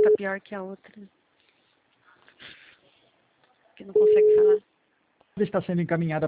tá pior que a outra. Que não consegue falar. Está sendo encaminhada